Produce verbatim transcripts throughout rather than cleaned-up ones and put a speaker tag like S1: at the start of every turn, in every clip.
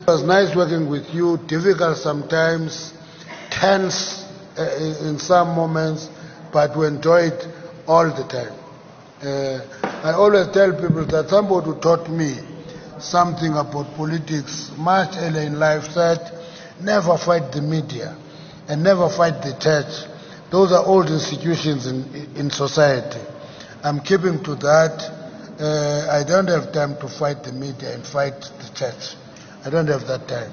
S1: was nice working with you, difficult sometimes, tense uh, in some moments, but we enjoy it all the time. Uh, I always tell people that somebody who taught me something about politics much earlier in life said, never fight the media and never fight the church. Those are old institutions in, in society. I'm keeping to that. Uh, I don't have time to fight the media and fight the church. I don't have that time.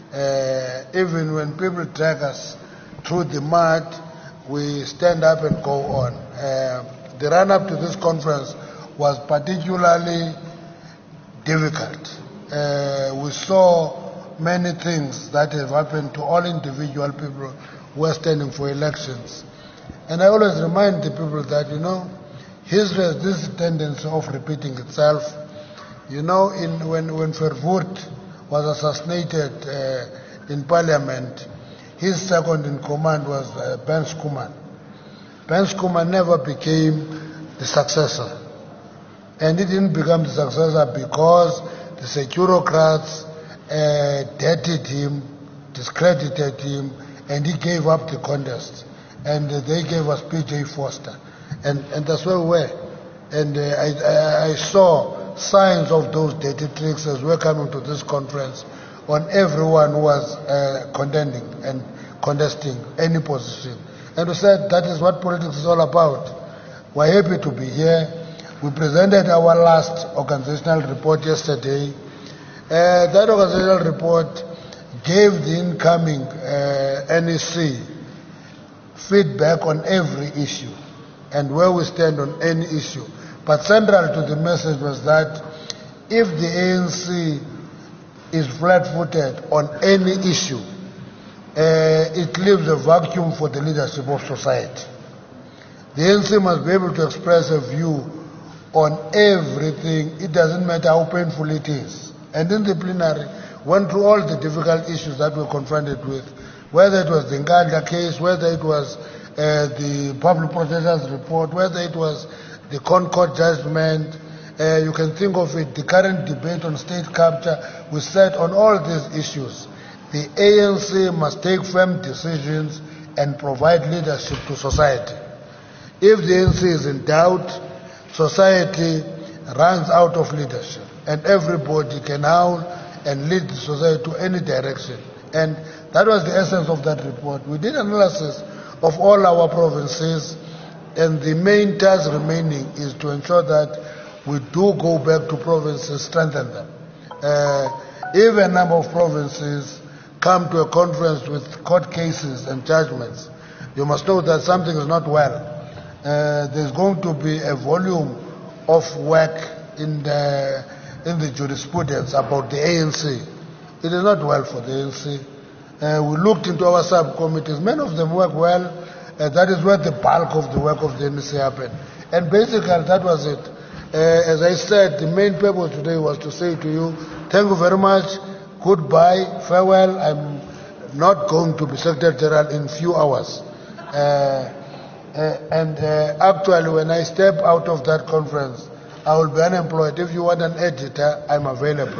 S1: Uh, even when people drag us through the mud, we stand up and go on. Uh, the run-up to this conference was particularly difficult. Uh, we saw many things that have happened to all individual people who are standing for elections. And I always remind the people that, you know, history has this tendency of repeating itself. You know, in, when, when Verwoerd was assassinated uh, in Parliament, his second in command was uh, Ben Schoeman. Ben Schoeman never became the successor. And he didn't become the successor because the Securocrats uh, dirtied him, discredited him, and he gave up the contest. And uh, they gave us P J Foster. And, and that's where we were. And uh, I, I, I saw signs of those dirty tricks as we're coming to this conference on everyone who was uh, contending and contesting any position. And we said that is what politics is all about. We're happy to be here. We presented our last organizational report yesterday. Uh, that organizational report gave the incoming uh, N E C feedback on every issue and where we stand on any issue. But central to the message was that if the A N C is flat-footed on any issue, uh, it leaves a vacuum for the leadership of society. The A N C must be able to express a view on everything. It doesn't matter how painful it is. And in the plenary, went through all the difficult issues that we're confronted with, whether it was the Ngandla case, whether it was uh, the public protector's report, whether it was the Concord judgment, uh, you can think of it, the current debate on state capture. We said on all these issues, the A N C must take firm decisions and provide leadership to society. If the A N C is in doubt, society runs out of leadership, and everybody can howl and lead the society to any direction. And that was the essence of that report. We did analysis of all our provinces, and the main task remaining is to ensure that we do go back to provinces, strengthen them. Uh, if a number of provinces come to a conference with court cases and judgments, you must know that something is not well. Uh, there's going to be a volume of work in the, in the jurisprudence about the A N C. It is not well for the A N C. Uh, we looked into our subcommittees. Many of them work well. Uh, that is where the bulk of the work of the A N C happened. And basically, that was it. Uh, as I said, the main purpose today was to say to you, thank you very much, goodbye, farewell. I'm not going to be Secretary General in few hours. Uh, uh, and uh, actually, when I step out of that conference, I will be unemployed. If you want an editor, I'm available.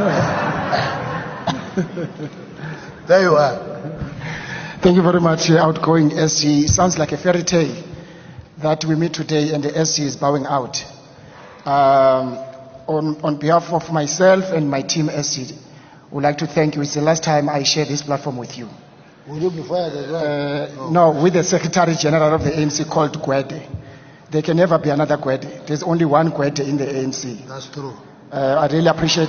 S1: There you are.
S2: Thank you very much, uh, outgoing S C. Sounds like a fairy tale that we meet today and the S C is bowing out. Um, on, on behalf of myself and my team S C, I would like to thank you. It's the last time I share this platform with you.
S1: Will you be fired as well?
S2: Uh, oh. No, with the Secretary General of the A N C called Gwede. There can never be another Gwede. There's only one Gwede in the A N C.
S1: That's true.
S2: Uh, I really appreciate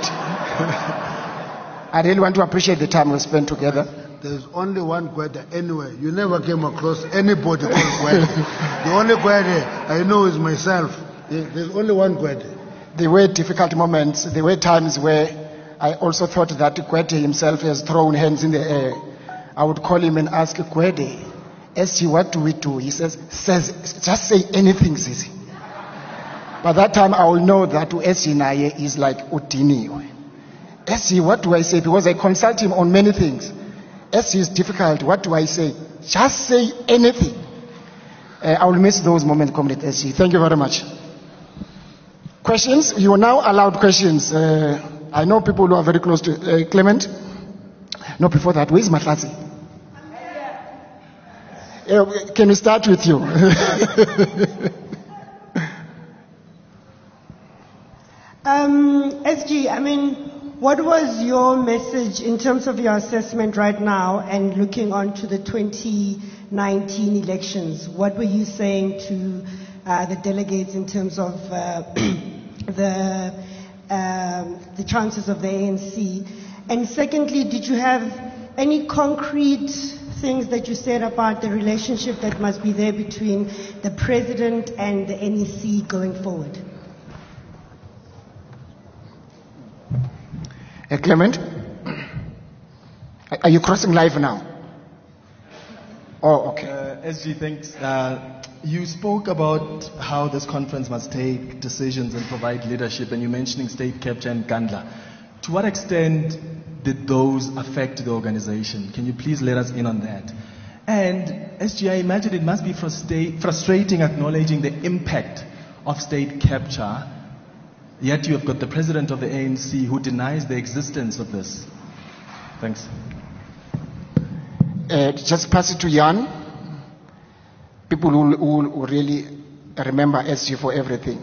S2: I really want to appreciate the time we spent together.
S1: There's only one Gwede anyway. You never came across anybody called Gwede. The only Gwede I know is myself. There's only one Gwede.
S2: There were difficult moments. There were times where I also thought that Gwede himself has thrown hands in the air. I would call him and ask, Gwede, S C, what do we do? He says, says just say anything, Sisi. By that time, I will know that S C Naye is like Udini. S C, what do I say? Because I consult him on many things. S C is difficult. What do I say? Just say anything. Uh, I will miss those moments, Comrade S C. Thank you very much. Questions? You are now allowed questions. Uh, I know people who are very close to uh, Clement. No, before that, where's Matlatsi? Uh, can we start with you?
S3: um, S G, I mean, what was your message in terms of your assessment right now and looking on to the twenty nineteen elections? What were you saying to uh, the delegates in terms of uh, the, um, the chances of the A N C? And secondly, did you have any concrete things that you said about the relationship that must be there between the president and the N E C going forward?
S2: Uh, Clement, are you crossing live now? Oh, okay.
S4: Uh, S G, thanks. Uh, you spoke about how this conference must take decisions and provide leadership, and you're mentioning state capture and Gandla. To what extent did those affect the organization? Can you please let us in on that? And S G, I imagine it must be frustra- frustrating acknowledging the impact of state capture, yet you have got the president of the A N C who denies the existence of this. Thanks.
S2: Uh, just pass it to Jan. People who, who, who really remember S G for everything.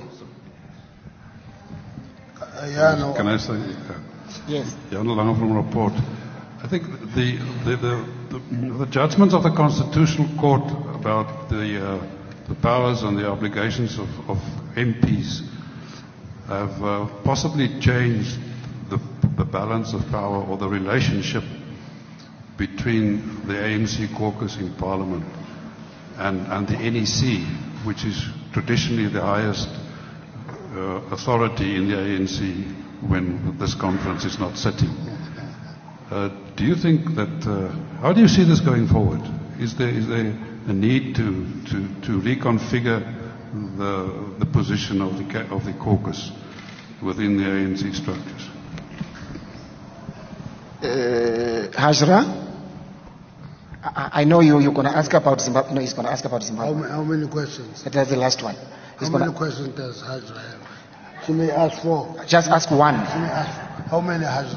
S1: Uh, yeah, no.
S5: Can I say? Uh,
S2: Yes.
S5: Jan Lange from Report. I think the, the, the, the, the judgments of the Constitutional Court about the, uh, the powers and the obligations of, of M Ps have uh, possibly changed the, the balance of power or the relationship between the A N C caucus in Parliament and, and the N E C, which is traditionally the highest uh, authority in the A N C when this conference is not sitting. Uh, do you think that, uh, how do you see this going forward? Is there, is there a need to, to, to reconfigure the, the position of the, of the caucus within the A N C structures?
S2: Uh, Hajra? I, I know you, you're going to ask about Zimbabwe. No, he's going to ask about Zimbabwe.
S1: How, ma- how many questions?
S2: That's the last one. He's
S1: How
S2: gonna,
S1: many questions does Hajra have? She may ask four.
S2: just ask one.
S1: She may ask how many Hajra?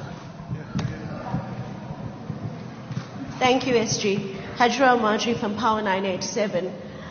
S6: Thank you, S G. Hajra Marjorie from Power nine eighty-seven.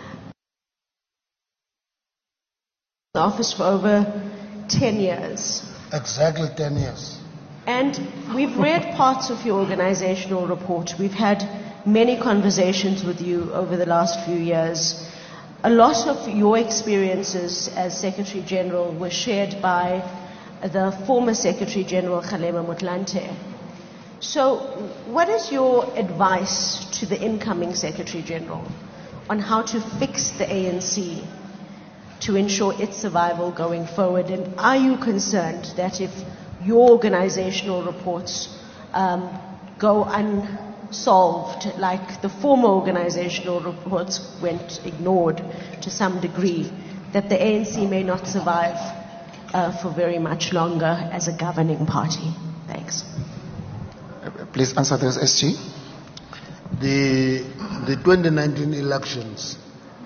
S6: The office for over ten years.
S1: Exactly ten years.
S6: And we've read parts of your organizational report. We've had many conversations with you over the last few years. A lot of your experiences as Secretary General were shared by the former Secretary General Kgalema Motlanthe. So what is your advice to the incoming Secretary General on how to fix the A N C to ensure its survival going forward? And are you concerned that if your organizational reports um, go unsolved, like the former organizational reports went ignored to some degree, that the A N C may not survive uh, for very much longer as a governing party? Thanks.
S2: Please answer this, S G.
S1: The, the twenty nineteen elections,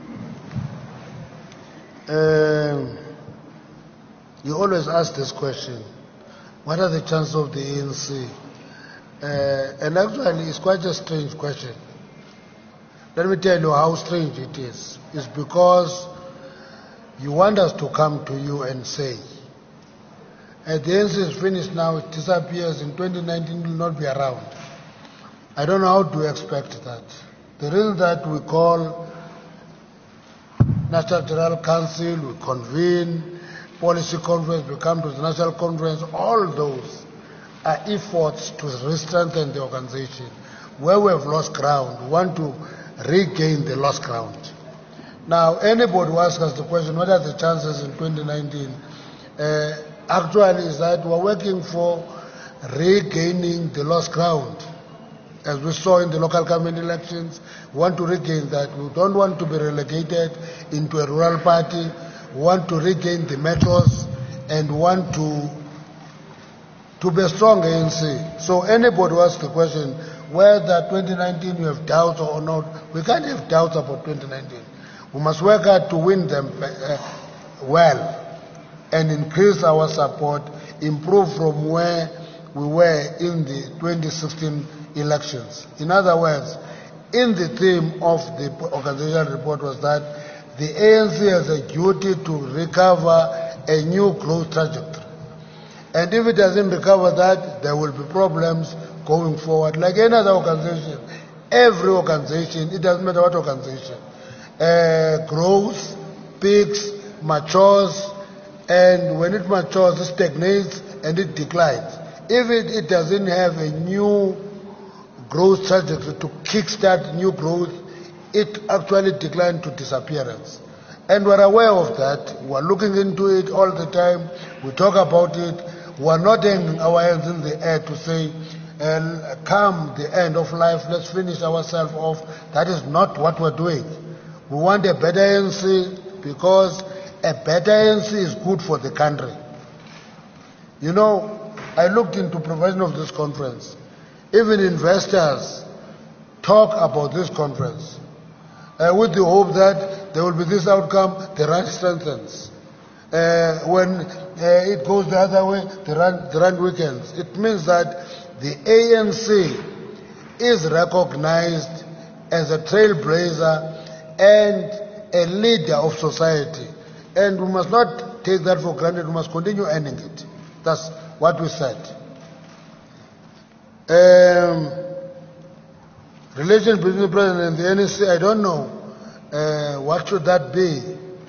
S1: um, you always ask this question, what are the chances of the A N C? Uh, and actually, it's quite a strange question. Let me tell you how strange it is. It's because you want us to come to you and say, uh, the A N C is finished now, it disappears, in twenty nineteen will not be around. I don't know how to expect that. The reason that we call National General Council, we convene, policy conference, we come to the national conference, all those are efforts to re-strengthen the organization. Where we have lost ground, we want to regain the lost ground. Now, anybody who asks us the question, what are the chances in twenty nineteen? Uh, actually, is that we're working for regaining the lost ground. As we saw in the local government elections, we want to regain that. We don't want to be relegated into a rural party. We want to regain the metros and want to to be a strong A N C. So anybody who asks the question whether twenty nineteen we have doubts or not, we can't have doubts about twenty nineteen. We must work hard to win them uh, well and increase our support, improve from where we were in the twenty sixteen elections. In other words, in the theme of the organizational report was that the A N C has a duty to recover a new growth trajectory. And if it doesn't recover that, there will be problems going forward. Like any other organization, every organization, it doesn't matter what organization, uh, grows, peaks, matures, and when it matures, it stagnates and it declines. If it, it doesn't have a new growth trajectory to kickstart new growth, it actually declines to disappearance. And we're aware of that. We're looking into it all the time. We talk about it. We're not hanging our hands in the air to say, uh, come the end of life, let's finish ourselves off. That is not what we're doing. We want a better A N C because a better A N C is good for the country. You know, I looked into preparation of this conference. Even investors talk about this conference uh, with the hope that there will be this outcome, the rand strengthens. Uh, when uh, it goes the other way, the rand, the rand weakens. It means that the A N C is recognized as a trailblazer and a leader of society. And we must not take that for granted. We must continue earning it. That's what we said. Um, relation between the President and the N S C, I don't know. Uh, what should that be?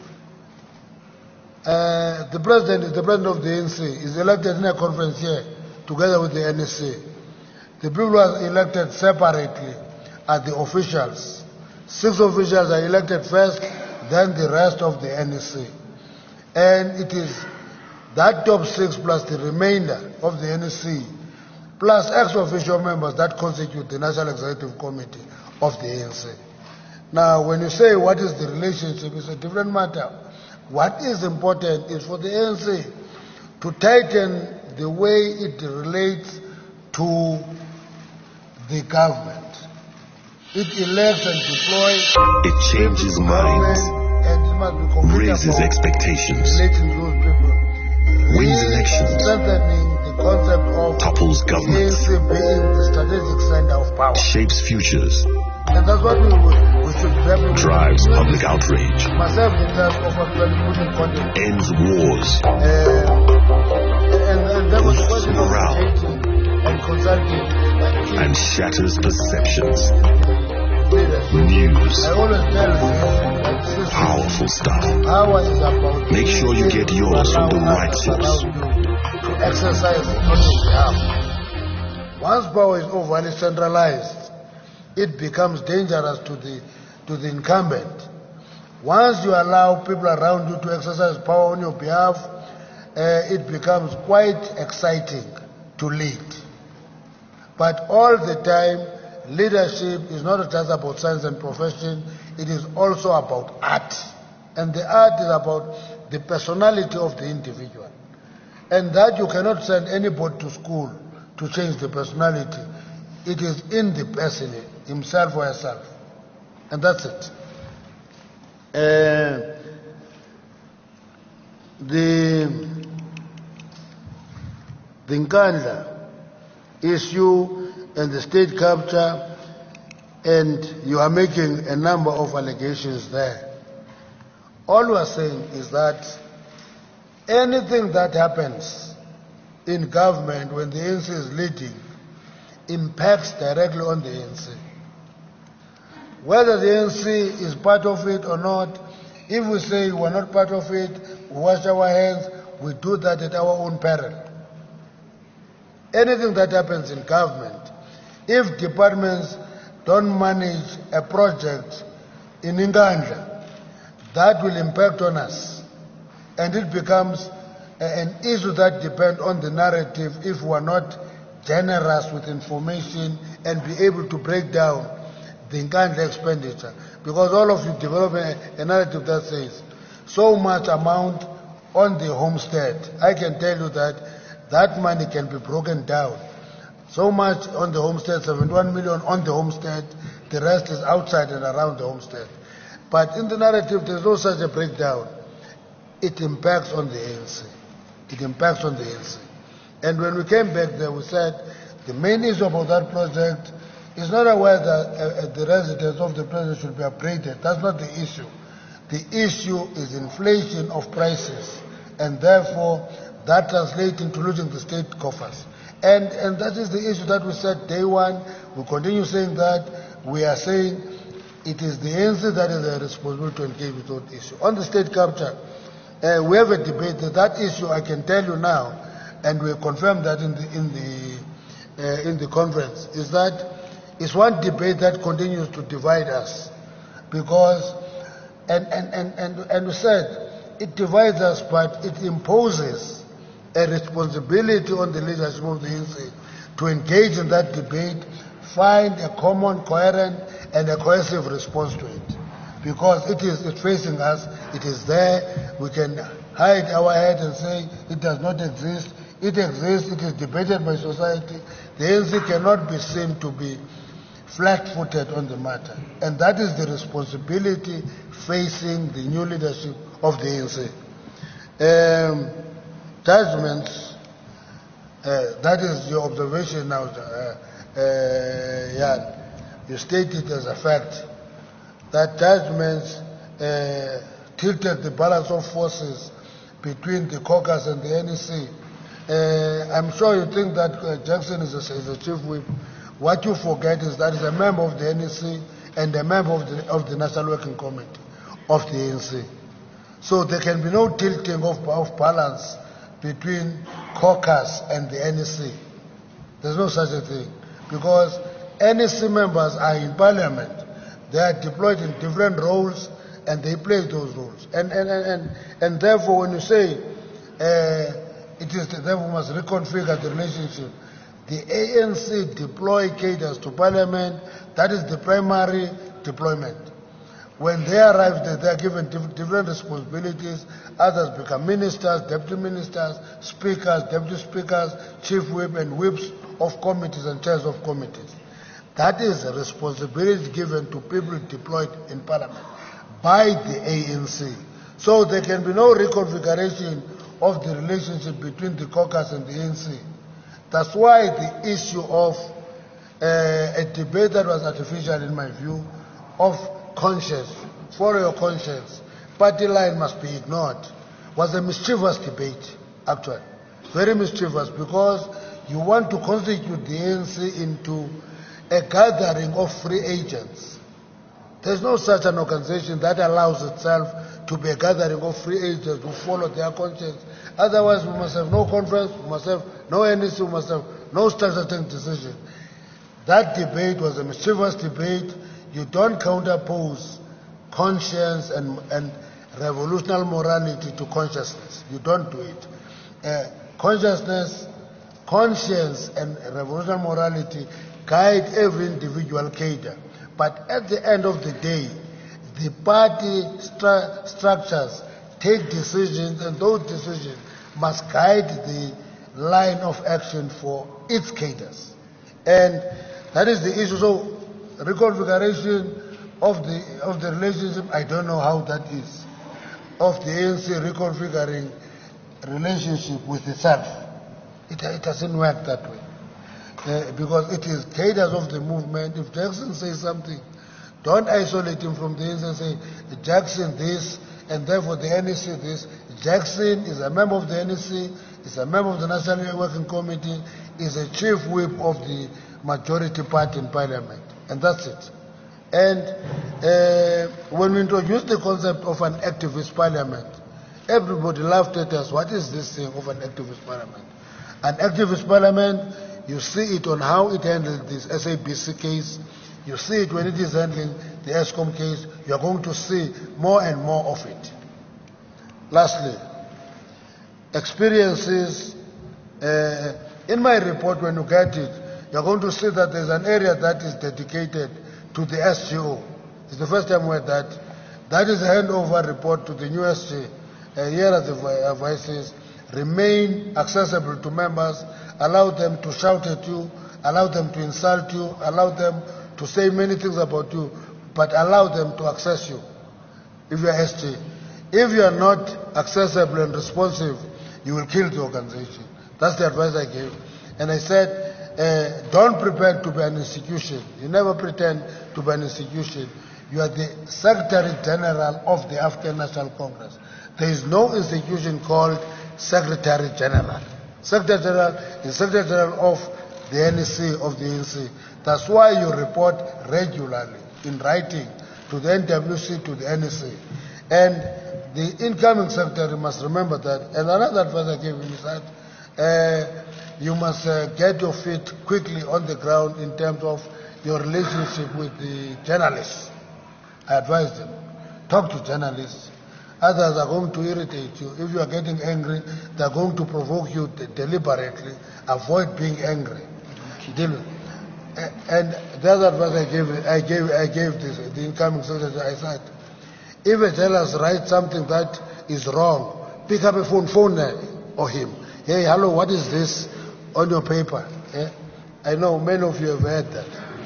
S1: Uh, the President is the President of the N C. He's elected in a conference here together with the N S C. The people who are elected separately are the officials. Six officials are elected first, then the rest of the N S C. And it is that top six plus the remainder of the N S C plus ex-official members that constitute the National Executive Committee of the A N C. Now, when you say what is the relationship, it's a different matter. What is important is for the A N C to tighten the way it relates to the government. It elects and deploys.
S7: It changes minds,
S1: and it must be
S7: raises expectations,
S1: relating to those people.
S7: wins elections,
S1: Strengthening the concept of
S7: topples
S1: the A N
S7: governments,
S1: C being the strategic center of power.
S7: shapes futures,
S1: And that's what we, we should definitely
S7: drives public outrage,
S1: myself in terms of actually putting content.
S7: ends wars,
S1: Uh, and, and that was the
S7: boosts
S1: question of
S7: morale,
S1: engaging and consulting
S7: and shatters perceptions.
S1: leaders.
S7: News,
S1: I always tell you,
S7: powerful stuff.
S1: power is about
S7: Make sure you get yours from the right source.
S1: to exercise it on your behalf. Once power is overly centralized, it becomes dangerous to the to the incumbent. Once you allow people around you to exercise power on your behalf, uh, it becomes quite exciting to lead. But all the time, leadership is not just about science and profession, it is also about art. And the art is about the personality of the individual. And that you cannot send anybody to school to change the personality. It is in the person, himself or herself. And that's it. Uh, the the Nkandla issue and the state capture, and you are making a number of allegations there. All we are saying is that anything that happens in government when the A N C is leading impacts directly on the A N C. Whether the A N C is part of it or not, if we say we're not part of it, we wash our hands, we do that at our own peril. Anything that happens in government, if departments don't manage a project in Nkandla, that will impact on us. And it becomes an issue that depends on the narrative if we are not generous with information and be able to break down the Nkandla expenditure. Because all of you develop a, a narrative that says so much amount on the homestead. I can tell you that that money can be broken down. So much on the homestead, seventy-one million on the homestead, the rest is outside and around the homestead. But in the narrative, there's no such a breakdown. It impacts on the A N C. It impacts on the A N C. And when we came back there, we said The main issue about that project is not whether uh, the residence of the president should be upgraded. That's not the issue. The issue is inflation of prices, and therefore that translates into losing the state coffers. And, and that is the issue that we said day one. We continue saying that. We are saying it is the A N C that is responsible to engage with that issue. On the state capture, uh, we have a debate. That, that issue, I can tell you now, and we confirm that in the, in the, uh, in the conference, is that it's one debate that continues to divide us. Because, and, and, and, and, and we said, it divides us, but it imposes a responsibility on the leadership of the A N C to engage in that debate, find a common, coherent, and a cohesive response to it. Because it is it's facing us, it is there, we can hide our head and say it does not exist. It exists, it is debated by society. The A N C cannot be seen to be flat-footed on the matter. And that is the responsibility facing the new leadership of the A N C. Um, Judgments, uh, that is your observation now, uh, uh, Jan. You state it as a fact that judgments uh, tilted the balance of forces between the caucus and the N E C. Uh, I'm sure you think that uh, Jackson is a, is a chief whip. What you forget is that he's a member of the N E C and a member of the, of the National Working Committee of the A N C. So there can be no tilting of, of balance between caucus and the N E C. There's no such a thing. Because N E C members are in parliament. They are deployed in different roles and they play those roles. And, and, and, and, and therefore when you say uh, it is therefore must reconfigure the relationship, the A N C deploy cadres to parliament. That is the primary deployment. When they arrive there, they are given diff different responsibilities. Others become ministers, deputy ministers, speakers, deputy speakers, chief whip and whips of committees and chairs of committees. That is a responsibility given to people deployed in parliament by the A N C. So there can be no reconfiguration of the relationship between the caucus and the A N C. That's why the issue of uh, a debate that was artificial in my view, of conscience, for your conscience, party line must be ignored, was a mischievous debate, actually. Very mischievous, because you want to constitute the A N C into a gathering of free agents. There's no such an organization that allows itself to be a gathering of free agents who follow their conscience. Otherwise, we must have no conference, we must have no N E C, we must have no strategic decision. That debate was a mischievous debate. You don't counterpose conscience and, and revolutionary morality to consciousness. You don't do it. Uh, consciousness, conscience and revolutionary morality guide every individual cadre. But at the end of the day, the party stru structures take decisions, and those decisions must guide the line of action for its cadres. And that is the issue. So, reconfiguration of the of the relationship, I don't know how that is, of the A N C reconfiguring relationship with itself. It, it doesn't work that way. Uh, because it is cadres of the movement. If Jackson says something, don't isolate him from the A N C and say, Jackson this, and therefore the N E C this. Jackson is a member of the N E C, is a member of the National Working Committee, is a chief whip of the majority party in parliament. And that's it. And uh, when we introduced the concept of an activist parliament, everybody laughed at us. What is this thing of an activist parliament? An activist parliament, you see it on how it handled this S A B C case. You see it when it is handling the ESCOM case. You are going to see more and more of it. Lastly, experiences. Uh, in my report, when you get it, you are going to see that there's an area that is dedicated to the S G O. It's the first time we had that. That is a handover report to the new S G. Uh, here are the advices. Remain accessible to members. Allow them to shout at you. Allow them to insult you. Allow them to say many things about you. But allow them to access you if you are S G. If you are not accessible and responsive, you will kill the organization. That's the advice I gave. And I said, uh, don't pretend to be an institution. You never pretend to be an institution. You are the Secretary General of the African National Congress. There is no institution called Secretary General. Secretary General is Secretary General of the N E C, of the A N C. That's why you report regularly in writing to the N W C, to the N E C. And the incoming secretary must remember that. And another advice I gave him is that uh, you must uh, get your feet quickly on the ground in terms of your relationship with the journalists. I advise them, talk to journalists. Others are going to irritate you. If you are getting angry, they are going to provoke you de- deliberately. Avoid being angry. Deal with. A- And the other advice I gave, I gave, I gave this, the incoming secretary, I said, if a journalist writes something that is wrong, pick up a phone, phone uh, or him. Hey, hello, what is this on your paper? Eh? I know many of you have heard that.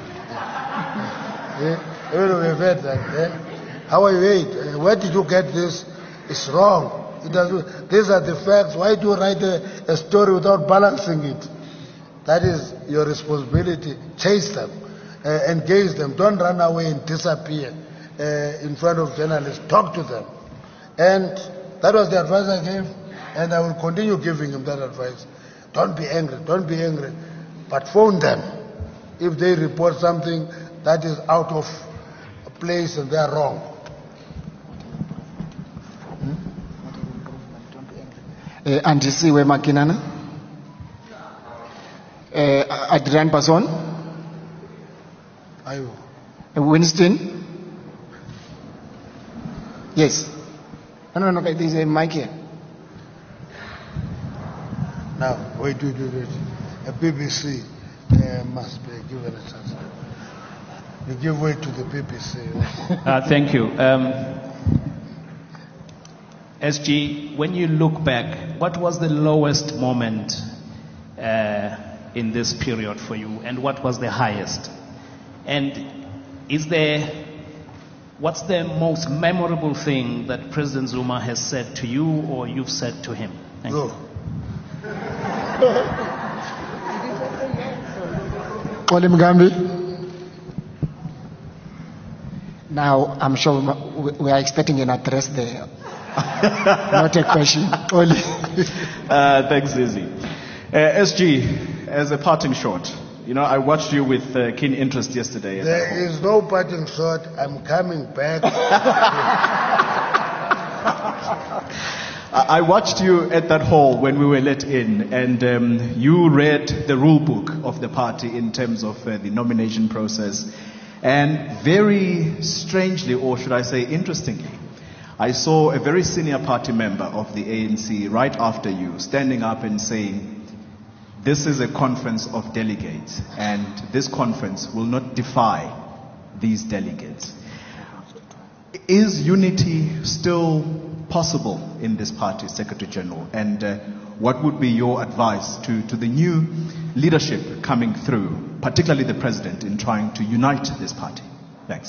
S1: Eh? Many of you have heard that. Eh? How are you? Wait, uh, where did you get this? It's wrong. It doesn't, these are the facts. Why do you write a, a story without balancing it? That is your responsibility. Chase them, uh, engage them. Don't run away and disappear uh, in front of journalists. Talk to them. And that was the advice I gave, and I will continue giving him that advice. Don't be angry. Don't be angry. But phone them if they report something that is out of place and they are wrong.
S2: Uh, Andisiwe Makinana. Uh, Adrian Bason.
S1: Ayo.
S2: Uh, Winston. Yes. No, no, no, there's a mic here.
S1: Now, wait, wait, wait, wait. A B B C uh, must be given a chance. You give way to the B B C.
S8: Uh, thank you. Um, S G, when you look back, what was the lowest moment uh, in this period for you, and what was the highest? And is there, what's the most memorable thing that President Zuma has said to you or you've said to him? Thank
S1: Go.
S8: you.
S2: Oli Mugambi. Now, I'm sure we- we are expecting an address there. Not a question. Oli.
S9: Uh, thanks, Izzy. Uh, S G, as a parting shot, you know, I watched you with uh, keen interest yesterday. at that hall.
S1: There is no parting shot. I'm coming back.
S9: I I watched you at that hall when we were let in, and um, you read the rule book of the party in terms of uh, the nomination process. And very strangely, or should I say interestingly, I saw a very senior party member of the A N C right after you standing up and saying, this is a conference of delegates, and this conference will not defy these delegates. Is unity still possible in this party, Secretary General? And uh, what would be your advice to, to the new leadership coming through, particularly the President, in trying to unite this party? Thanks.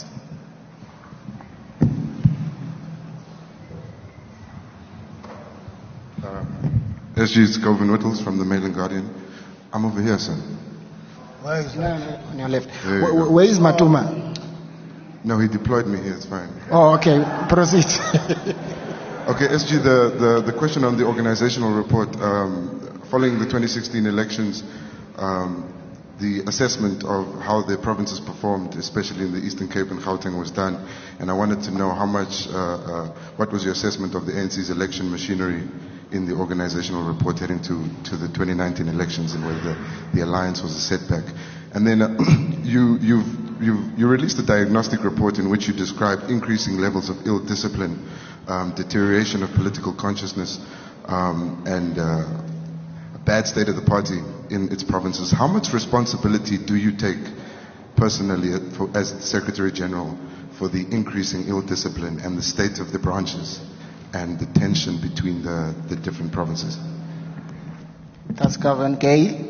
S10: Uh, S G, it's Calvin Whittles from the Mail and Guardian. I'm over here, sir.
S1: Where is
S2: No,
S1: that?
S2: no, on your left.
S10: There you
S2: Wh-
S10: go.
S2: wh- Where is Matuma?
S10: No, he deployed me here, it's fine.
S2: Oh, okay. Proceed.
S10: Okay, S G, the, the, the question on the organizational report, um, following the twenty sixteen elections, um, the assessment of how the provinces performed, especially in the Eastern Cape and Gauteng, was done. And I wanted to know how much, uh, uh, what was your assessment of the A N C's election machinery in the organizational report heading to, to the twenty nineteen elections, and whether the, the alliance was a setback. And then uh, you, you've, you've, you released a diagnostic report in which you described increasing levels of ill discipline, um, deterioration of political consciousness, um, and uh, a bad state of the party in its provinces. How much responsibility do you take personally for, as Secretary General for the increasing ill discipline and the state of the branches and the tension between the, the different provinces?
S2: That's Governor Gay.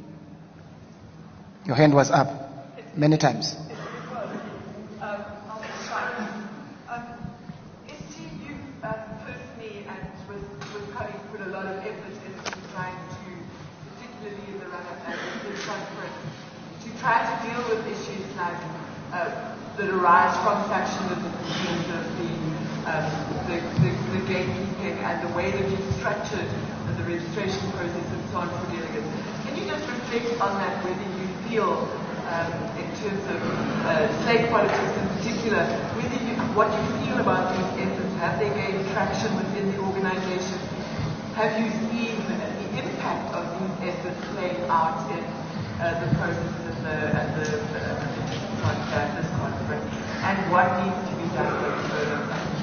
S2: Your hand was up many times.
S11: Put a lot of effort into trying to, particularly in the run-up and in front try to deal with issues like uh, that arise from factionalism in terms of the, um, the, the, the gatekeeping and the way that you've structured the registration process and so on for delegates. Can you just reflect on that, whether you feel, um, in terms of uh, slate politics in particular, whether you, what you feel about these efforts, have they gained traction within the organization? Have you seen the impact of these efforts playing out in uh, the process and the, and the, uh, uh, this conference? And what needs to be done going further?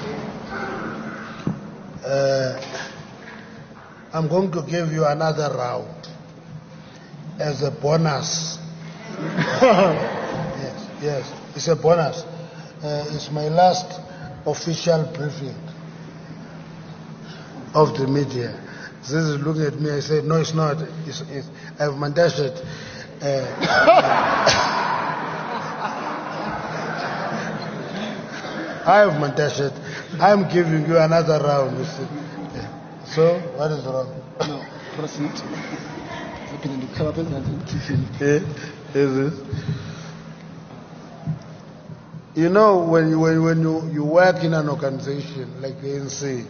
S1: Uh, I'm going to give you another round as a bonus. yes, yes, it's a bonus. Uh, it's my last official briefing of the media. This is looking at me. I said, no, it's not. It's, it's, I've mandated. Uh, I have mandated. I'm giving you another round. Mister So, what is wrong?
S2: No, proceed.
S1: Yeah, is it? You know, when you, when, when you, you work in an organization like the A N C,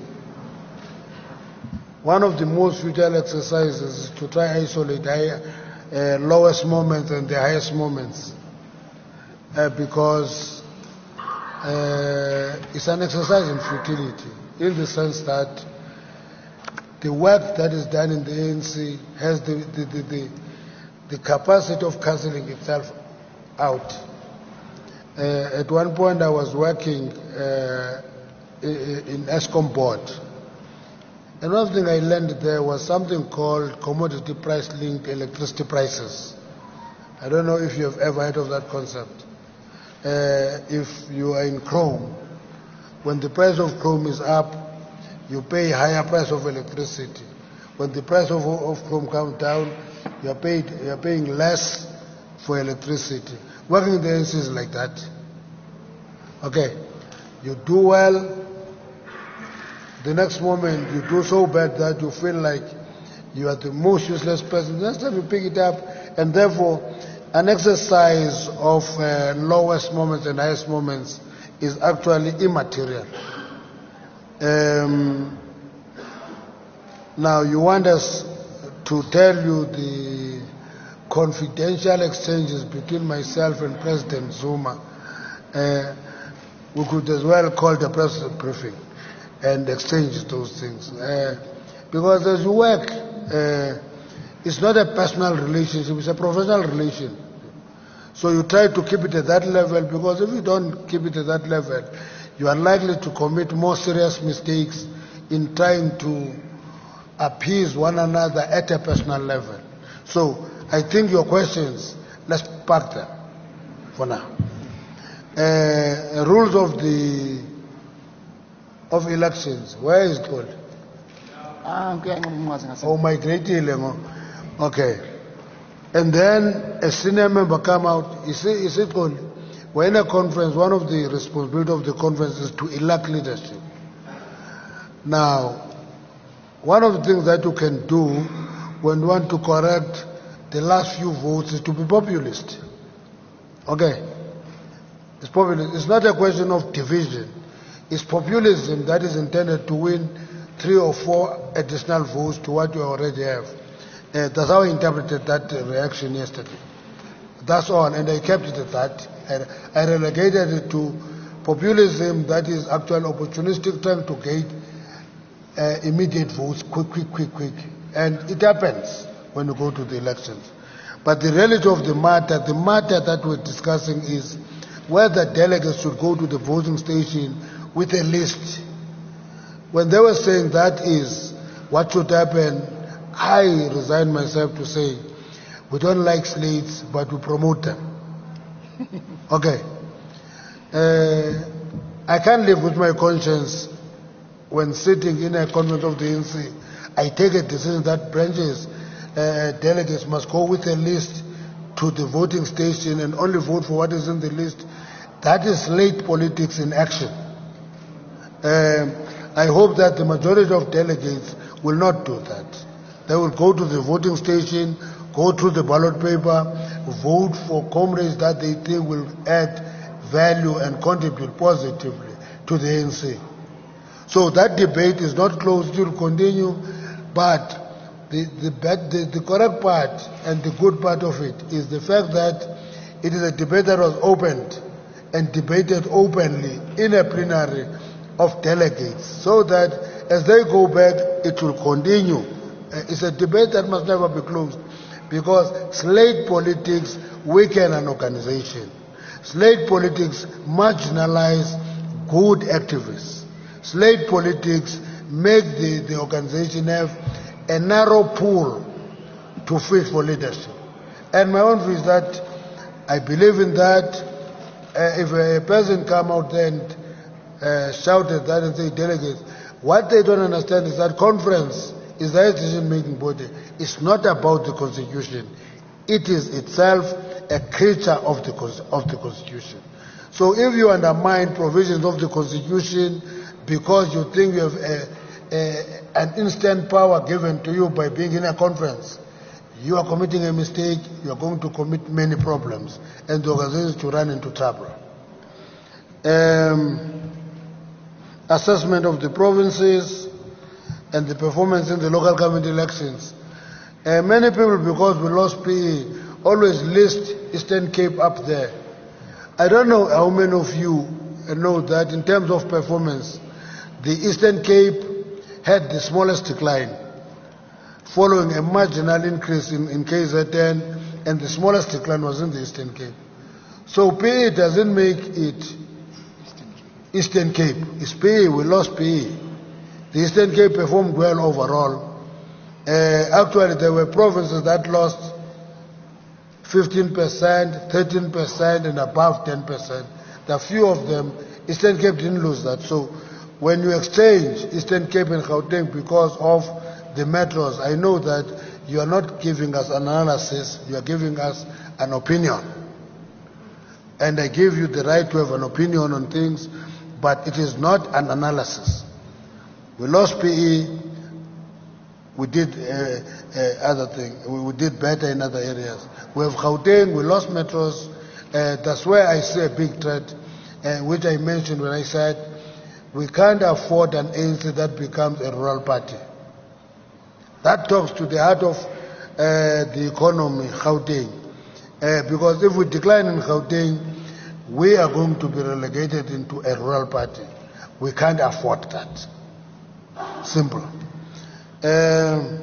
S1: one of the most vital exercises is to try to isolate the uh, lowest moments and the highest moments, uh, because uh, it's an exercise in futility, in the sense that the work that is done in the A N C has the, the, the, the, the capacity of cancelling itself out. Uh, at one point I was working uh, in ESCOM board. And one thing I learned there was something called commodity price linked electricity prices. I don't know if you have ever heard of that concept. Uh, if you are in chrome, when the price of chrome is up, you pay higher price of electricity. When the price of, of chrome comes down, you are, paid, you are paying less for electricity. Working in the A N C is like that. Okay, you do well, the next moment you do so bad that you feel like you are the most useless person. Next time you pick it up, and therefore an exercise of uh, lowest moments and highest moments is actually immaterial. Um, now you want us to tell you the confidential exchanges between myself and President Zuma. Uh, we could as well call the press briefing and exchange those things. Uh, because as you work, uh, it's not a personal relationship, it's a professional relation. So you try to keep it at that level, because if you don't keep it at that level, you are likely to commit more serious mistakes in trying to appease one another at a personal level. So I think your questions, let's park them for now. Uh, rules of the of elections, where is it called? Oh, my great deal. Okay. And then a senior member come out, is it, is it called? We're in a conference, one of the responsibilities of the conference is to elect leadership. Now, one of the things that you can do when you want to correct the last few votes is to be populist. Okay? It's populist. It's not a question of division. It's populism that is intended to win three or four additional votes to what you already have. Uh, that's how I interpreted that uh, reaction yesterday. That's all, and I kept it at that. I, I relegated it to populism that is actual opportunistic, trying to get uh, immediate votes, quick, quick, quick, quick. And it happens when you go to the elections. But the reality of the matter, the matter that we're discussing is whether delegates should go to the voting station with a list. When they were saying that is what should happen, I resigned myself to say, we don't like slates, but we promote them. Okay. Uh, I can't live with my conscience when sitting in a convent of the N C. I take a decision that branches uh, delegates must go with a list to the voting station and only vote for what is in the list. That is slate politics in action. Um, I hope that the majority of delegates will not do that. They will go to the voting station, go through the ballot paper, vote for comrades that they think will add value and contribute positively to the A N C. So that debate is not closed, it will continue, but the, the, bad, the, the correct part and the good part of it is the fact that it is a debate that was opened and debated openly in a plenary of delegates, so that as they go back, it will continue. Uh, It's a debate that must never be closed, because slate politics weaken an organization. Slate politics marginalize good activists. Slate politics make the, the organization have a narrow pool to fish for leadership. And my own view is that I believe in that. Uh, if a person come out there and uh, shout at that and say delegates, what they don't understand is that conference is the decision-making body. It's not about the constitution. It is itself a creature of the of the constitution. So if you undermine provisions of the constitution because you think you have a, a, an instant power given to you by being in a conference, you are committing a mistake. You are going to commit many problems, and the organization to run into trouble. Um, assessment of the provinces and the performance in the local government elections. Uh, many people, because we lost P E, always list Eastern Cape up there. I don't know how many of you know that in terms of performance, the Eastern Cape had the smallest decline, following a marginal increase in, in K Z N, and the smallest decline was in the Eastern Cape. So P E doesn't make it Eastern Cape. It's P E, we lost P E. The Eastern Cape performed well overall. Uh, actually, there were provinces that lost fifteen percent, thirteen percent, and above ten percent. There are few of them. Eastern Cape didn't lose that. So when you exchange Eastern Cape and Gauteng because of the metros, I know that you are not giving us an analysis, you are giving us an opinion. And I give you the right to have an opinion on things, but it is not an analysis. We lost P E, we did uh, uh, other things, we, we did better in other areas. We have Gauteng, we lost metros, uh, that's where I see a big threat, uh, which I mentioned when I said we can't afford an A N C that becomes a rural party. That talks to the heart of uh, the economy, Gauteng. Uh, because if we decline in Gauteng, we are going to be relegated into a rural party. We can't afford that. Simple. Um,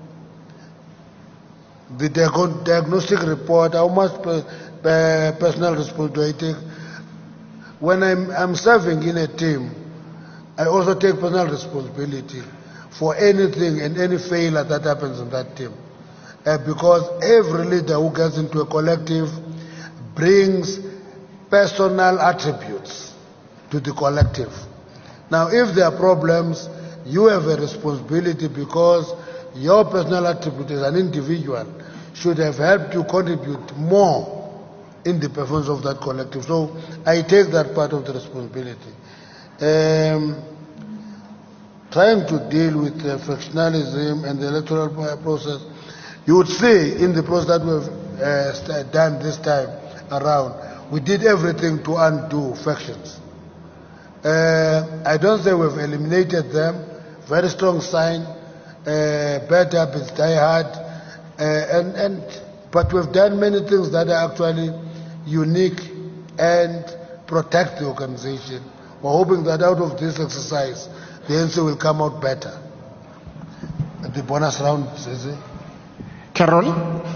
S1: the diag diagnostic report, how much per, per personal responsibility do I take? When I'm, I'm serving in a team, I also take personal responsibility for anything and any failure that happens in that team. Uh, because every leader who gets into a collective brings personal attributes to the collective. Now, if there are problems, you have a responsibility because your personal attribute as an individual should have helped you contribute more in the performance of that collective. So I take that part of the responsibility. Um, trying to deal with the factionalism and the electoral process, you would see in the process that we've uh, done this time around, we did everything to undo factions. Uh, I don't say we've eliminated them. Very strong sign. Uh, bad habits die hard. Uh, and, and, but we've done many things that are actually unique and protect the organization. We're hoping that out of this exercise, the N C will come out better. The bonus round, Sese.
S2: Carol?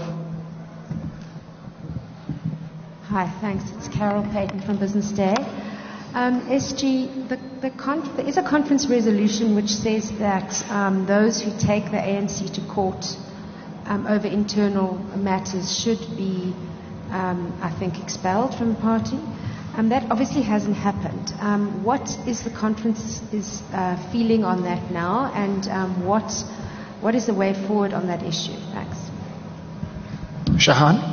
S12: Hi, thanks. It's Carol Payton from Business Day. Um, S G, the, the conf- there is a conference resolution which says that um, those who take the A N C to court um, over internal matters should be, um, I think, expelled from the party. Um, that obviously hasn't happened. Um, what is the conference is uh, feeling on that now, and um, what what is the way forward on that issue? Thanks.
S2: Shahan?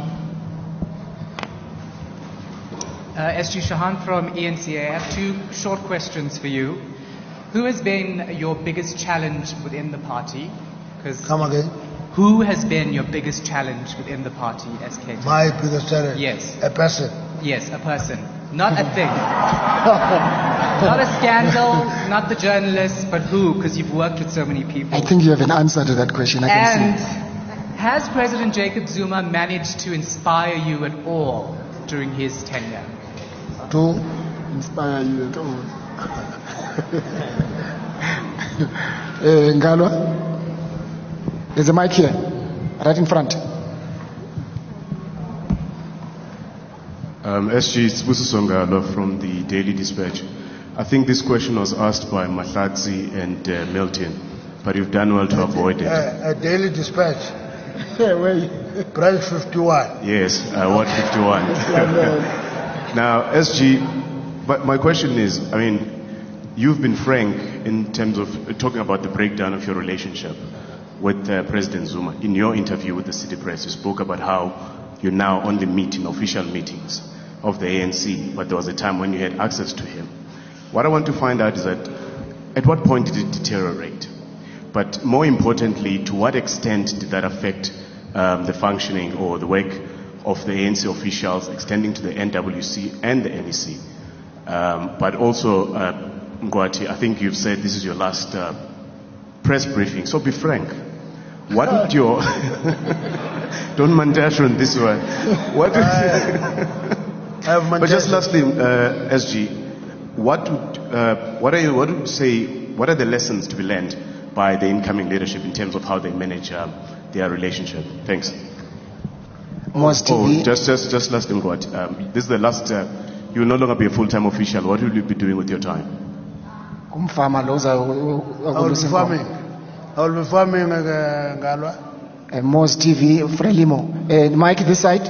S13: Uh, S G Shahan from E N C A. I have two short questions for you. Who has been your biggest challenge within the party?
S1: Come again.
S13: who has been your biggest challenge within the party, S K?
S1: My biggest challenge?
S13: Yes.
S1: A person.
S13: Yes, a person. Not a thing. Not a scandal, not the journalists, but who? Because you've worked with so many people.
S2: I think you have an answer to that question. I can
S13: And
S2: see.
S13: has President Jacob Zuma managed to inspire you at all during his tenure?
S2: To inspire you at all. uh, Ngalwa, there's a mic here, right in front.
S14: Um, S G Sibusiso Ngalwa from the Daily Dispatch. I think this question was asked by Mahlatsi and uh, Milton, but you've done well to avoid it.
S1: Uh, a Daily Dispatch. Branch fifty-one.
S14: Yes, uh, Ward fifty-one. Now, S G, but my question is, I mean, you've been frank in terms of talking about the breakdown of your relationship with uh, President Zuma. In your interview with the City Press, you spoke about how you now only meet in official meetings of the A N C, but there was a time when you had access to him. What I want to find out is that at what point did it deteriorate? But more importantly, to what extent did that affect um, the functioning or the work of the A N C officials extending to the N W C and the N E C? Um, but also, uh, Ngwati, I think you've said this is your last uh, press briefing, so be frank. What would your... Don't mandash on this one. What would... But just lastly, uh, S G, what would, uh, what, are you, what would you say, what are the lessons to be learned by the incoming leadership in terms of how they manage uh, their relationship? Thanks.
S2: Most
S14: oh,
S2: T V.
S14: just, just, just last thing, what? Um, this is the last, uh, you will no longer be a full-time official. What will you be doing with your time?
S2: Kumfama loza
S1: I will be farming. I will be farming, uh, Ngalwa.
S2: Uh, Most T V, Frelimo. Uh, Mike, this side.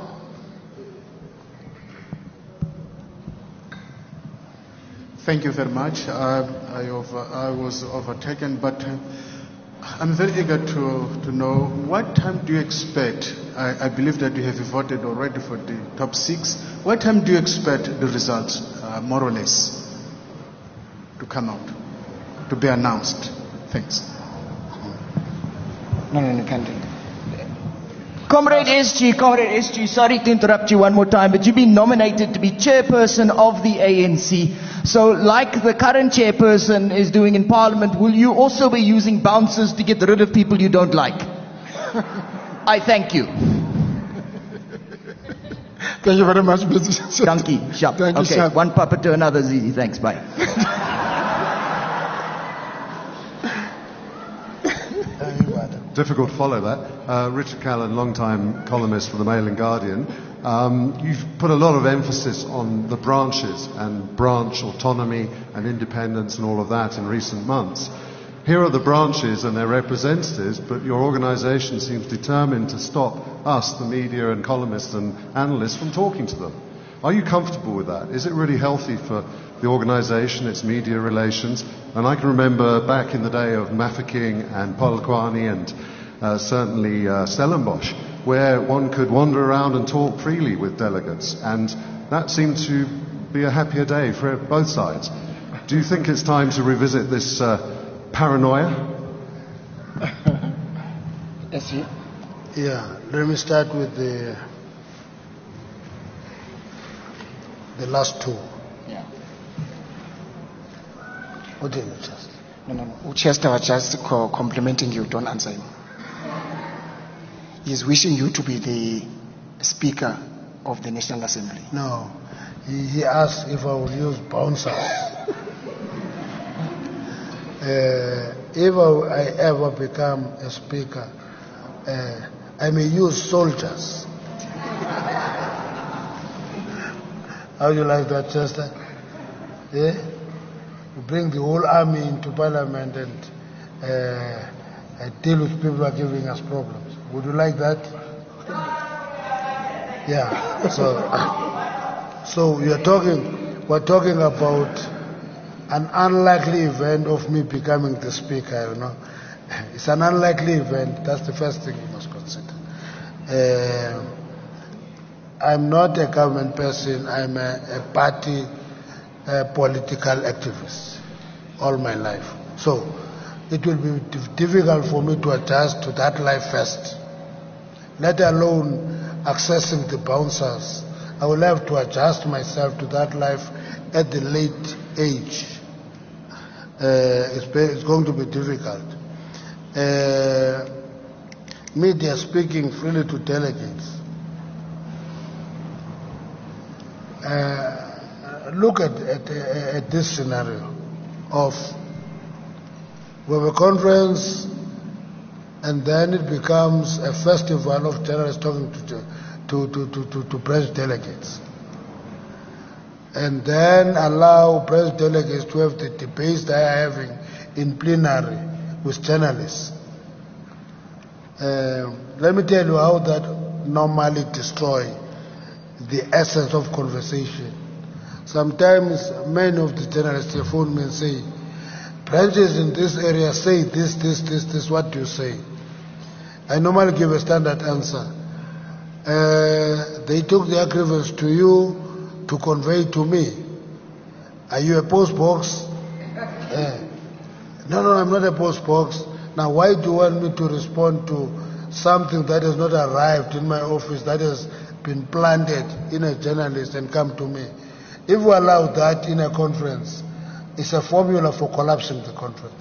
S15: Thank you very much. Uh, I, over, I was overtaken, but uh, I'm very eager to, to know what time do you expect? I, I believe that you have voted already for the top six. What time do you expect the results, uh, more or less, to come out, to be announced? Thanks.
S2: No, no, no, can't.
S16: Comrade S G, Comrade S G, sorry to interrupt you one more time, but you've been nominated to be chairperson of the A N C. So like the current chairperson is doing in Parliament, will you also be using bouncers to get rid of people you don't like? I thank you.
S2: Thank you very much, Mister
S16: Donkey, sharp.
S2: Thank you,
S16: okay,
S2: sir.
S16: one puppet to another, Zizi. Thanks, bye.
S17: Difficult to follow that. Uh, Richard Callan, long-time columnist for the Mail and Guardian. Um, you've put a lot of emphasis on the branches and branch autonomy and independence and all of that in recent months. Here are the branches and their representatives, but your organisation seems determined to stop us, the media and columnists and analysts, from talking to them. Are you comfortable with that? Is it really healthy for the organisation, its media relations? And I can remember back in the day of Mafeking and Polokwane and uh, certainly uh, Stellenbosch, where one could wander around and talk freely with delegates, and that seemed to be a happier day for both sides. Do you think it's time to revisit this uh, paranoia?
S2: Yes, you.
S1: Yeah, let me start with the the last two.
S2: Yeah.
S1: What did you just?
S2: No, no, no. Chester was just co- complimenting you. Don't answer him. He's wishing you to be the Speaker of the National Assembly.
S1: No, he, he asked if I would use bouncers. uh, if I, I ever become a Speaker, uh, I may use soldiers. How do you like that, Chester? Yeah? We bring the whole army into Parliament and uh, uh, deal with people who are giving us problems. Would you like that? Yeah. So, so we are talking. We're talking about an unlikely event of me becoming the Speaker. You know, it's an unlikely event. That's the first thing you must consider. Uh, I'm not a government person. I'm a, a party a political activist all my life. So, it will be dif- difficult for me to adjust to that life first, let alone accessing the bouncers. I will have to adjust myself to that life at the late age. Uh, it's, it's going to be difficult. Uh, media speaking freely to delegates. Uh, look at, at, at this scenario of we have a conference and then it becomes a festival of journalists talking to, to, to, to, to, to press delegates. And then allow press delegates to have the debates they are having in plenary with journalists. Uh, let me tell you how that normally destroys the essence of conversation. Sometimes many of the journalists they phone me and say, branches in this area say this, this, this, this, what do you say? I normally give a standard answer. Uh, they took their grievance to you to convey to me. Are you a post box? Uh, no, no, I'm not a post box. Now, why do you want me to respond to something that has not arrived in my office, that has been planted in a journalist and come to me? If we allow that in a conference, it's a formula for collapsing the conference.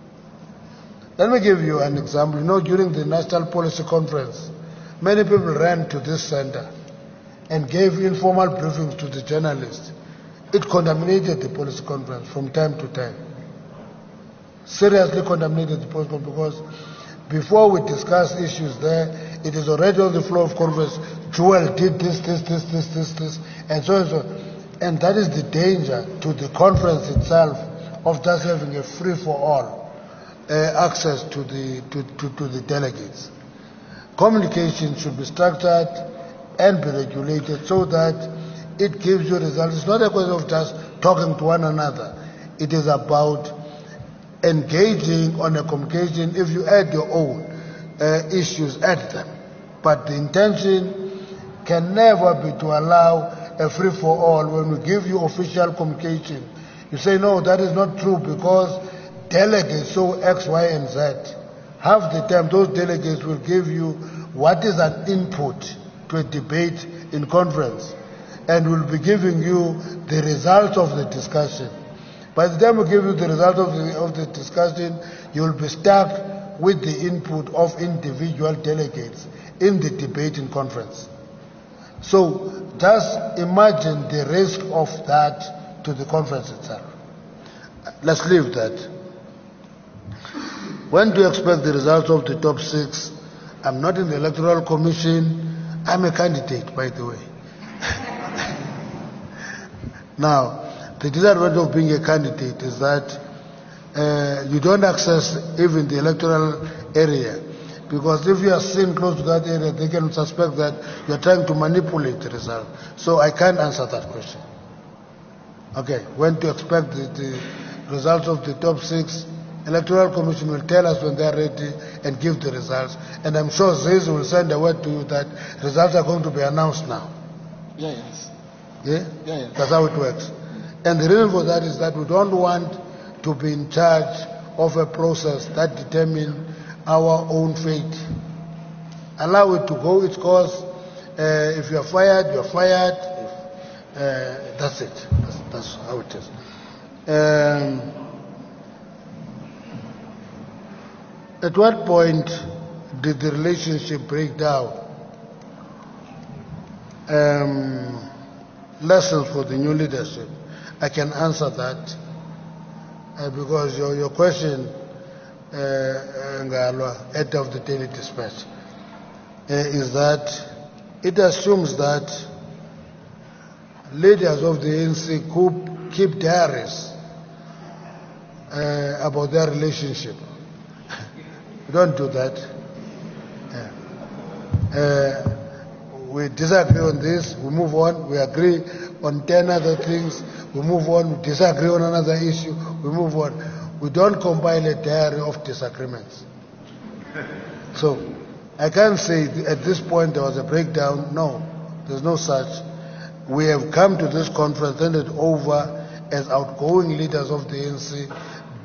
S1: Let me give you an example. You know, during the National Policy Conference, many people ran to this center and gave informal briefings to the journalists. It contaminated the policy conference from time to time. Seriously contaminated the policy conference because before we discuss issues there, it is already on the floor of conference. Joel did this, this, this, this, this, this, and so and so. And that is the danger to the conference itself of just having a free-for-all uh, access to the, to, to, to the delegates. Communication should be structured and be regulated so that it gives you results. It's not a question of just talking to one another. It is about engaging on a communication. If you add your own uh, issues, add them. But the intention can never be to allow a free-for-all. When we give you official communication, you say, no, that is not true because delegates saw X, Y, and Z. Half the time, those delegates will give you what is an input to a debate in conference and will be giving you the results of the discussion. By the time we give you the result of the, of the discussion, you will be stuck with the input of individual delegates in the debate in conference. So just imagine the risk of that to the conference itself. Let's leave that. When do you expect the results of the top six? I'm not in the Electoral Commission. I'm a candidate, by the way. Now, the disadvantage of being a candidate is that uh, you don't access even the electoral area. Because if you are seen close to that area, they can suspect that you are trying to manipulate the result. So I can't answer that question. Okay, when to expect the, the results of the top six? Electoral Commission will tell us when they are ready and give the results. And I'm sure Ziz will send a word to you that results are going to be announced now.
S2: Yeah, yes.
S1: Yeah?
S2: Yeah, yeah.
S1: That's how it works. And the reason for that is that we don't want to be in charge of a process that determines our own fate. Allow it to go its course. Uh, if you're fired, you're fired. If, uh, that's it. That's, that's how it is. Um, at what point did the relationship break down? Um, lessons for the new leadership. I can answer that uh, because your, your question, Ngalwa, head of the Daily Dispatch, uh, is that it assumes that leaders of the A N C could keep diaries uh, about their relationship. We don't do that. Uh, uh, we disagree on this, we move on, we agree on ten other things, we move on, we disagree on another issue, we move on. We don't compile a diary of disagreements. So, I can't say at this point there was a breakdown. No, there's no such. We have come to this conference, handed over as outgoing leaders of the A N C,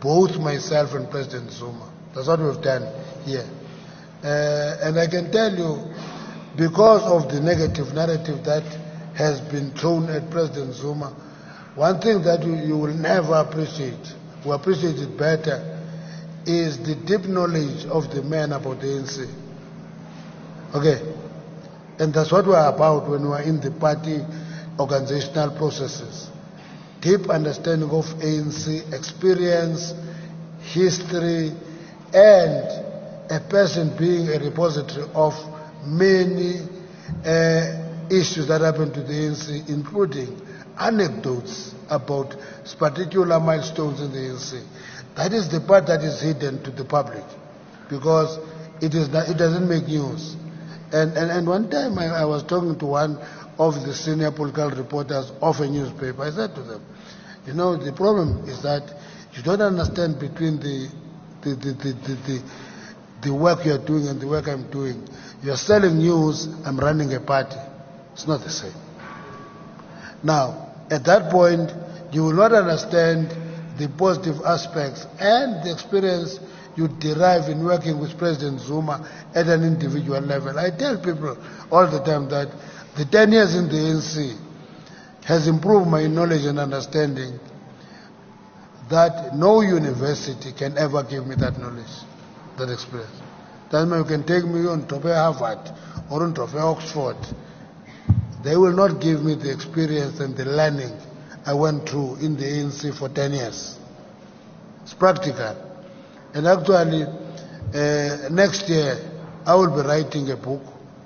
S1: both myself and President Zuma. That's what we've done here. Uh, and I can tell you, because of the negative narrative that has been thrown at President Zuma, one thing that you, you will never appreciate, will appreciate it better, is the deep knowledge of the man about the A N C. Okay? And that's what we're about when we're in the party organizational processes. Deep understanding of A N C experience, history, and a person being a repository of many uh, issues that happen to the A N C, including anecdotes about particular milestones in the A N C. That is the part that is hidden to the public, because it is not, it doesn't make news. And, and, and one time I, I was talking to one of the senior political reporters of a newspaper. I said to them, you know, the problem is that you don't understand between the the, the, the, the, the, the work you're doing and the work I'm doing. You're selling news, I'm running a party. It's not the same. Now, at that point, you will not understand the positive aspects and the experience you derive in working with President Zuma at an individual level. I tell people all the time that the ten years in the A N C has improved my knowledge and understanding that no university can ever give me that knowledge, that experience. That means you can take me on top of Harvard or on top of Oxford. They will not give me the experience and the learning I went through in the A N C for ten years. It's practical. And actually, uh, next year, I will be writing a book.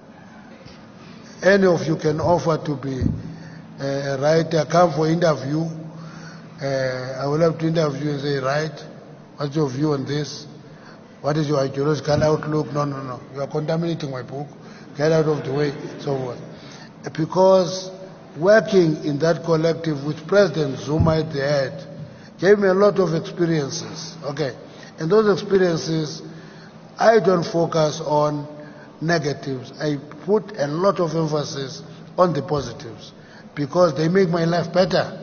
S1: Any of you can offer to be uh, a writer, come for interview. Uh, I will have to interview and say, right, what's your view on this? What is your ideological outlook? No, no, no. You are contaminating my book. Get out of the way. So what? Because working in that collective with President Zuma at the head gave me a lot of experiences. Okay. And those experiences, I don't focus on negatives. I put a lot of emphasis on the positives because they make my life better.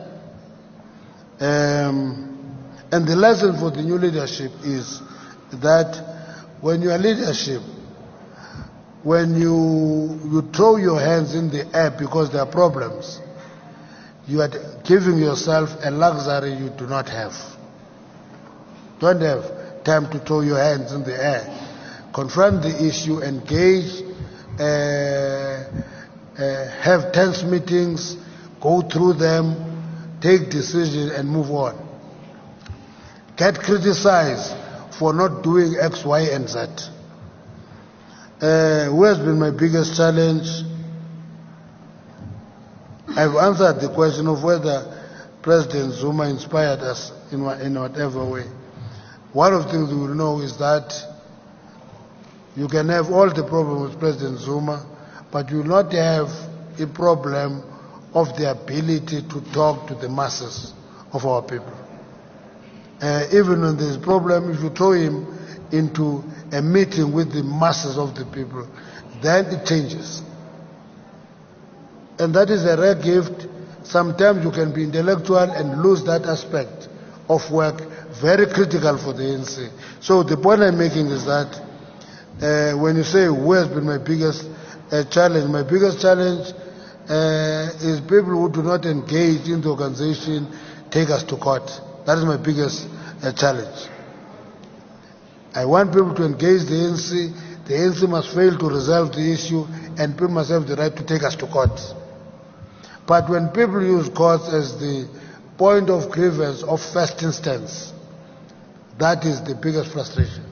S1: Um, and the lesson for the new leadership is that when you are leadership, when you, you throw your hands in the air because there are problems, you are giving yourself a luxury you do not have. Don't have time to throw your hands in the air. Confront the issue, engage, uh, uh, have tense meetings, go through them, take decisions and move on. Get criticized for not doing X, Y, and Z. Uh, who has been my biggest challenge? I've answered the question of whether President Zuma inspired us in, in whatever way. One of the things we will know is that you can have all the problems with President Zuma, but you will not have a problem of the ability to talk to the masses of our people. Uh, even when there is a problem, if you throw him into a meeting with the masses of the people, then it changes. And that is a rare gift. Sometimes you can be intellectual and lose that aspect of work, very critical for the A N C. So the point I'm making is that uh, when you say who has been my biggest uh, challenge, my biggest challenge uh, is people who do not engage in the organization take us to court. That is my biggest uh, challenge. I want people to engage the A N C. The A N C must fail to resolve the issue, and people must have the right to take us to court. But when people use courts as the point of grievance of first instance, that is the biggest frustration.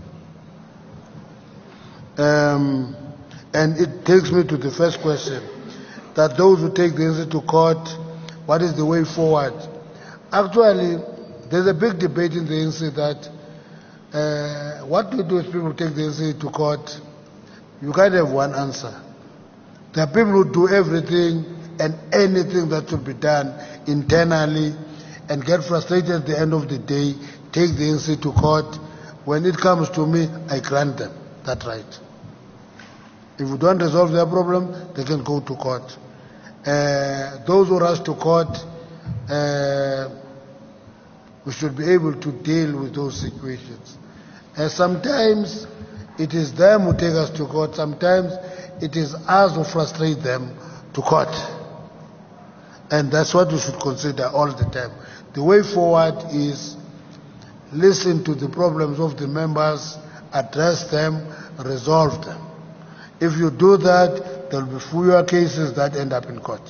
S1: Um, and it takes me to the first question, that those who take the A N C to court, what is the way forward? Actually, there's a big debate in the A N C that uh, what do we do if people take the A N C to court? You can't have one answer. There are people who do everything and anything that should be done internally and get frustrated at the end of the day, take the A N C to court. When it comes to me, I grant them that right. If we don't resolve their problem, they can go to court. Uh, those who rush to court, uh, we should be able to deal with those situations. And sometimes it is them who take us to court, sometimes it is us who frustrate them to court. And that's what we should consider all the time. The way forward is listen to the problems of the members, address them, resolve them. If you do that, there will be fewer cases that end up in court.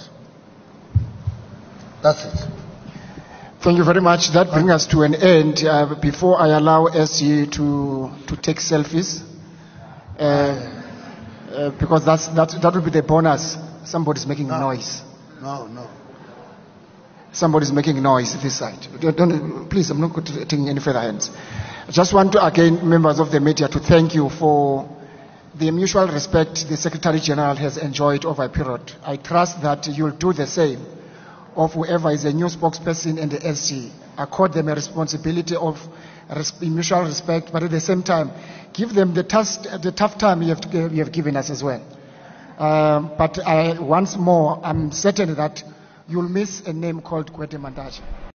S1: That's it.
S2: Thank you very much. That brings us to an end. Uh, before I allow S G to, to take selfies, uh, uh, because that's, that, that will be the bonus. Somebody's making
S1: no.
S2: noise.
S1: No, no.
S2: Somebody's making noise this side. Don't, don't, please, I'm not taking any further hands. I just want to, again, members of the media, to thank you for the mutual respect the Secretary General has enjoyed over a period. I trust that you'll do the same of whoever is a new spokesperson in the S G. Accord them a responsibility of res- mutual respect, but at the same time, give them the, task, the tough time you have, to, you have given us as well. Um, but I, once more, I'm certain that you'll miss a name called Kwete Mantashe.